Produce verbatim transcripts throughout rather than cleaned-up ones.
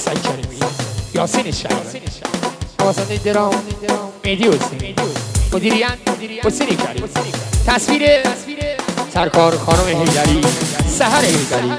سعید کریمی، یاسین شهریاری، آزاده درام، مهدی حسینی، مدیریت حسین کریمی، تصویر سرکار خانم حیدری، سحر حیدری.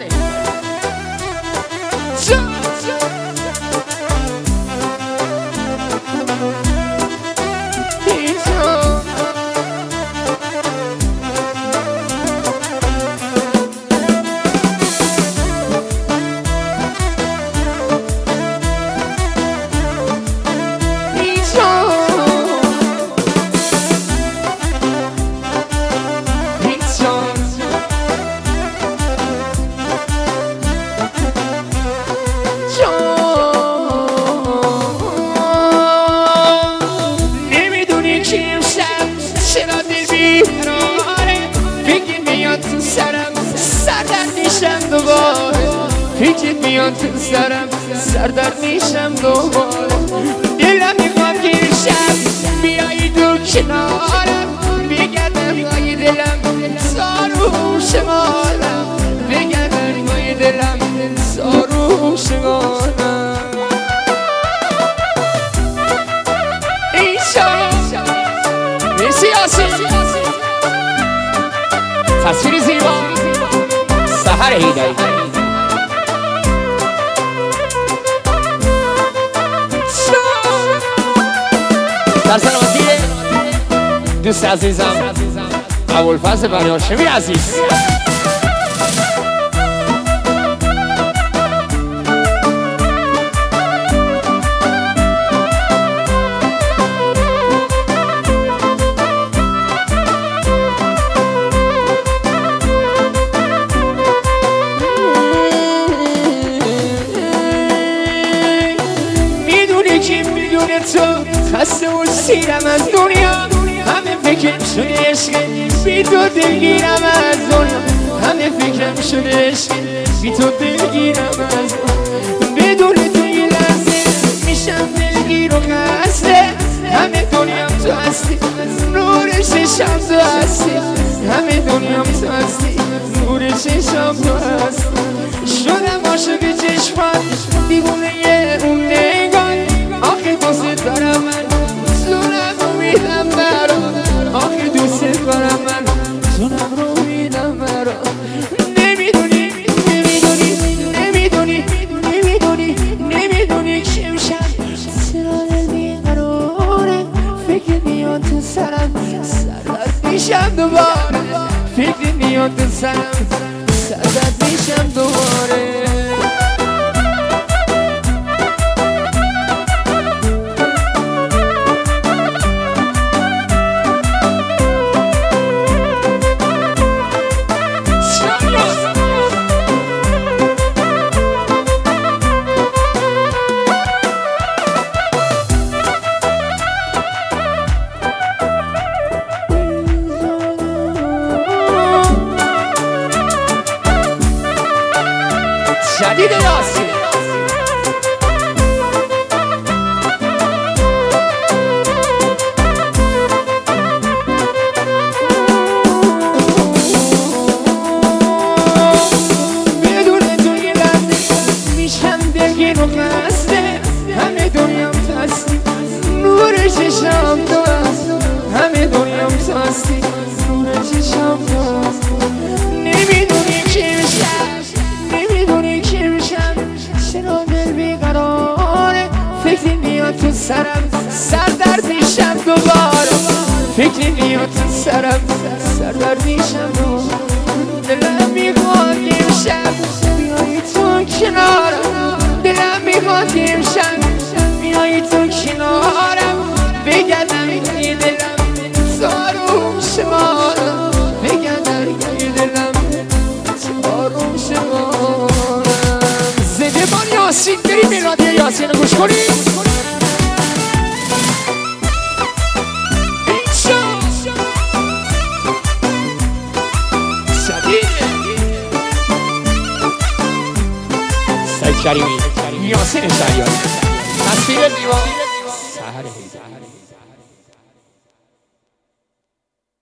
فکرت میاد تو سرم سردرد میشم دوباره دلم میخواد که شب بیایی تو کنارم بگردم گاهی دلم سارو شمارم بگردم گاهی دلم سارو شمارم ایشا مرسی یاسین. تصویر زیبا سحر حیدری. در سلامتی دوست عزیزم ابوالفضل بنی هاشمی عزیز. میدونی که میدونه تو خسته و سیرم از دنیا همه فکرم شده عشق بی تو دلگیرم از دنیا همه فکرم شده عشق بی تو دلگیرم از دنیا بدون تو یه لحظه میشم دلگیر و خسته همه دنیام تو هستی نور چشم تو هستی همه دنیام تو هستی نور چشم تو هستی شدم عاشق چشمات دیوونه اون نگاه آخه دوست دارم من زونم رو میدم برام آخه دوست دارم من زونم رو میدم برام نمیدونی نمیدونی نمیدونی نمیدونی نمیدونی چه میشم چرا دل بیقراره فکر میاد تو سرم سردرد میشم دوباره فکر میاد تو سرم سردرد میشم دوباره جدید یاسین. بدون تو یه لحظه میشم دلگیر و خسته همه دنیام تو هستی نور چشم تو هست همه دنیام تو هستی نور چشم تو هست نمیدونی که میشم نمیدونی که میشم چرا دل بیقراره فکر میاد تو سرم سردرد میشم دوباره فکر میاد تو سرم سردرد میشم دوباره دلم میخواد که امشب بیایی تو کنارم دلم میخواد که امشب بیایی تو کنارم بگردم یه دلم سارو شمارم بگردم یه دلم سارو شمارم زنده بان یاسین. بریم میلادی یاسین رو گوش کنیم. سعید کریمی، یاسین شهریاری، تصویر دیوان